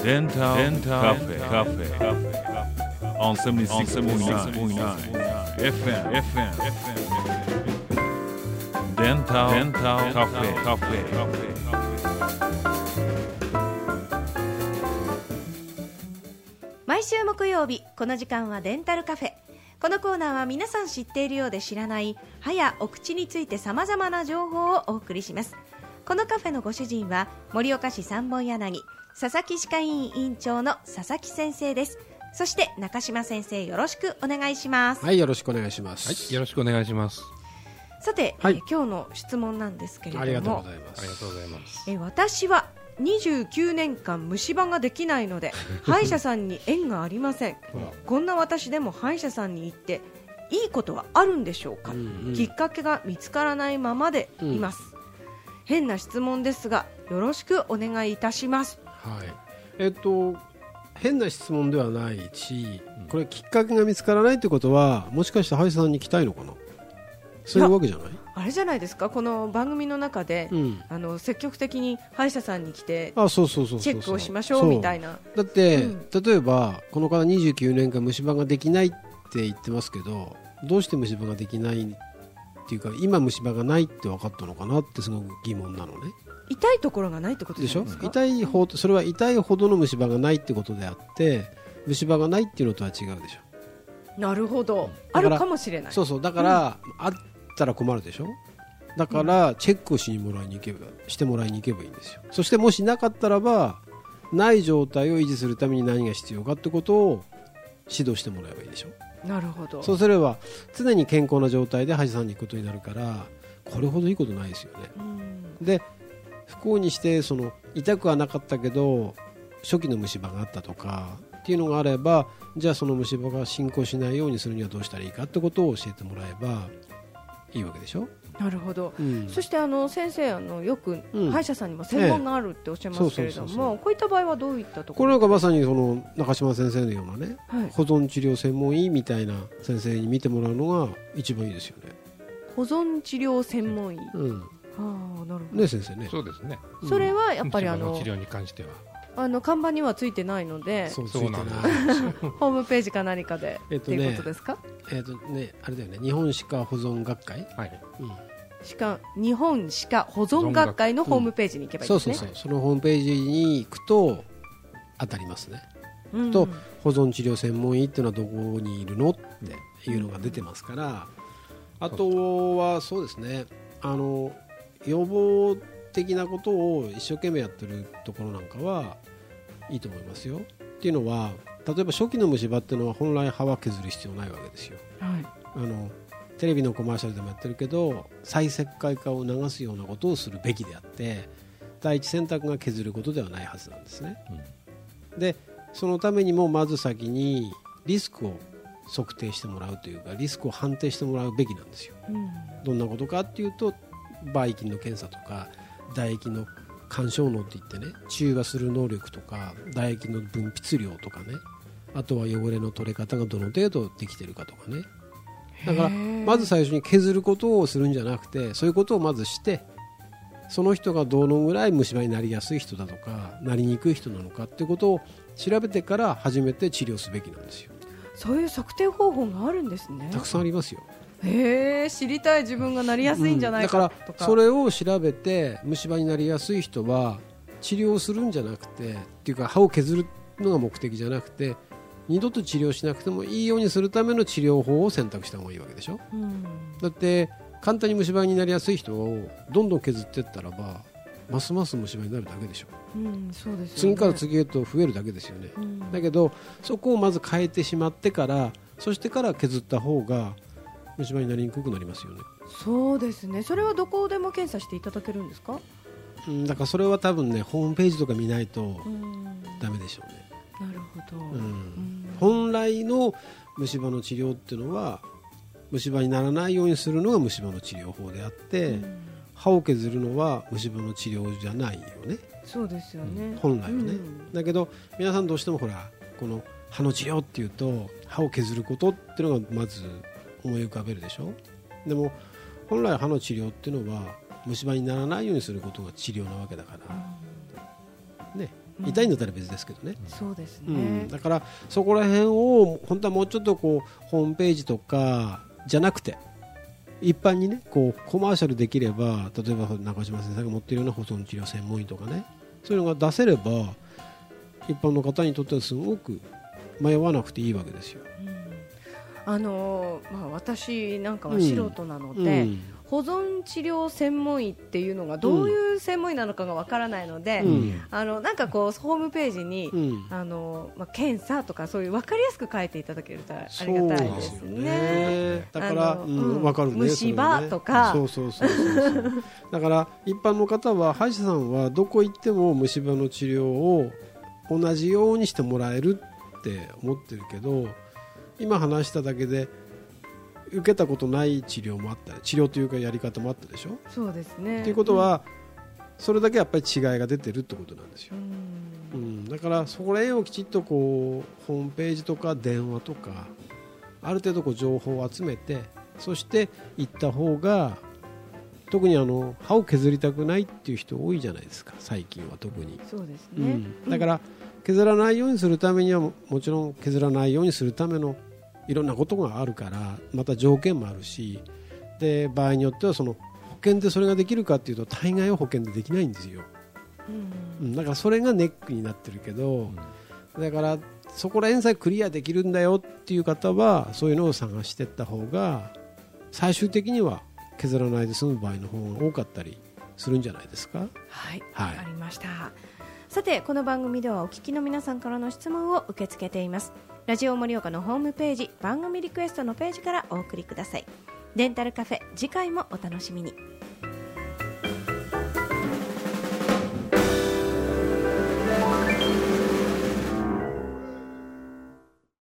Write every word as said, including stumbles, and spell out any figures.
デンタルカフェカフェ on セブンティーシックスポイントナイン エフエム エフエム デンタルカフェカフェ。 毎週木曜日この時間はデンタルカフェ。このコーナーは皆さん知っているようで知らない歯やお口についてさまざまな情報をお送りします。このカフェのご主人は盛岡市三本柳佐々木歯科医院院長の佐々木先生です。そして中島先生、よろしくお願いします。 はい、よろしくお願いします。 はい、よろしくお願いします。 さて、 はい、 えー今日の質問なんですけれども、 ありがとうございます。 ありがとうございます。 えー私はにじゅうきゅうねんかん虫歯ができないので歯医者さんに縁がありませんこんな私でも歯医者さんに行っていいことはあるんでしょうか、 うんうん、 きっかけが見つからないままでいます、うん、変な質問ですがよろしくお願いいたします。 はい、えっと変な質問ではないし、これきっかけが見つからないってことはもしかして歯医者さんに行きたいのかな、そういうわけじゃない？ あれじゃないですか、この番組の中で、うん、あの積極的に歯医者さんに来てチェックをしましょうみたいな。 だって、うん、例えばこの方にじゅうきゅうねんかん虫歯ができないって言ってますけど、どうして虫歯ができないっていうか今虫歯がないって分かったのかなってすごく疑問なのね。 痛いところがないってことでしょ？ 痛いほど、それは痛いほどの虫歯がないってことであって虫歯がないっていうのとは違うでしょ。 なるほど、あるかもしれない。 そうそう、だから、うん、あったら困るでしょ。だからチェックをしにもらいに行けばしてもらいに行けばいいんですよ。そしてもしなかったらばない状態を維持するために何が必要かってことを指導してもらえばいいでしょ。 なるほど。 そうすれば常に健康な状態で歯医者さんに行くことになるからこれほどいいことないですよね。うんで不幸にしてその痛くはなかったけど初期の虫歯があったとかっていうのがあれば、じゃあその虫歯が進行しないようにするにはどうしたらいいかってことを教えてもらえばいいわけでしょ。 なるほど、うん、そしてあの先生あのよく歯医者さんにも専門があるっておっしゃいますけれども、こういった場合はどういったところ？ これなんかまさにその中島先生のようなね、はい、保存治療専門医みたいな先生に見てもらうのが一番いいですよね。 保存治療専門医、うん、 はあ、なるほどね先生ね。 そうですね、 うん、それはやっぱりあの治療に関してはあの看板にはついてないので、 そうついてないホームページか何かで、えっとね、っていうことですか？ えっとね、あれだよね、日本歯科保存学会、はい、 うん、歯科日本歯科保存学会のホームページに行けばいいですね、 うん、そうそうそう、そのホームページに行くと当たりますね、うん、と保存治療専門医っていうのはどこにいるのっていうのが出てますから、あとはそうですね、あの予防的なことを一生懸命やってるところなんかはいいと思いますよ。っていうのは例えば初期の虫歯っていうのは本来歯は削る必要ないわけですよ、はい、あのテレビのコマーシャルでもやってるけど再石灰化を促すようなことをするべきであって第一選択が削ることではないはずなんですね、うん、でそのためにもまず先にリスクを測定してもらうというかリスクを判定してもらうべきなんですよ、うん、どんなことかっていうとばい菌の検査とか唾液の干渉能っていってね、中和する能力とか唾液の分泌量とかね、あとは汚れの取れ方がどの程度できてるかとかね。だからまず最初に削ることをするんじゃなくてそういうことをまずしてその人がどのぐらい虫歯になりやすい人だとかなりにくい人なのかっていうことを調べてから初めて治療すべきなんですよ。 そういう測定方法があるんですね。 たくさんありますよ。 へー、知りたい。自分がなりやすいんじゃないかとか、 うん、だからそれを調べて虫歯になりやすい人は治療するんじゃなくてっていうか歯を削るのが目的じゃなくて二度と治療しなくてもいいようにするための治療法を選択した方がいいわけでしょ、うん、だって簡単に虫歯になりやすい人をどんどん削っていったらばますます虫歯になるだけでしょ、うん、そうですよね、次から次へと増えるだけですよね、うん、だけどそこをまず変えてしまってからそしてから削った方が虫歯になりにくくなりますよね。 そうですね。それはどこでも検査していただけるんですか？ うん、だからそれは多分ねホームページとか見ないとダメでしょうね。 なるほど、うんうん、 本来の虫歯の治療っていうのは虫歯にならないようにするのが虫歯の治療法であって、うん、歯を削るのは虫歯の治療じゃないよね。 そうですよね、 うん、本来はね、うん、だけど皆さんどうしてもほらこの歯の治療っていうと歯を削ることっていうのがまず思い浮かべるでしょ。でも本来歯の治療っていうのは虫歯にならないようにすることが治療なわけだから、うん、ね、 痛いんだったら別ですけどね、 そうですね、 うん、だからそこら辺を本当はもうちょっとこうホームページとかじゃなくて一般にねこうコマーシャルできれば、例えば中島先生が持っているような保存治療専門医とかね、そういうのが出せれば一般の方にとってはすごく迷わなくていいわけですよ。 うん、あのーまあ、私なんかは素人なので、うん、保存治療専門医っていうのがどういう専門医なのかがわからないので、うん、あのなんかこうホームページに、うん、あのまあ、検査とかそういう分かりやすく書いていただけるとありがたいですね。 だから、うん、分かるね、 虫歯とか、 そうそうそうそうだから一般の方は歯医者さんはどこ行っても虫歯の治療を同じようにしてもらえるって思ってるけど、今話しただけで受けたことない治療もあったり、治療というかやり方もあったでしょ。 そうですね。 ということは、うん、それだけやっぱり違いが出てるってことなんですよ。うん、うん、だからそこら辺をきちっとこうホームページとか電話とかある程度こう情報を集めて、そして行った方が、特にあの歯を削りたくないっていう人多いじゃないですか、最近は特に。 そうですね、 うん、だから削らないようにするためには も, もちろん削らないようにするためのいろんなことがあるから、また条件もあるし、で場合によってはその保険でそれができるかっていうと大概は保険でできないんですよ、うんうん、だからそれがネックになってるけど、うん、だからそこら辺さえクリアできるんだよっていう方はそういうのを探していった方が最終的には削らないで済む場合の方が多かったりするんじゃないですか。 はい、はい、わかりました。さてこの番組ではお聞きの皆さんからの質問を受け付けています。ラジオ盛岡のホームページ、番組リクエストのページからお送りください。デンタルカフェ、次回もお楽しみに。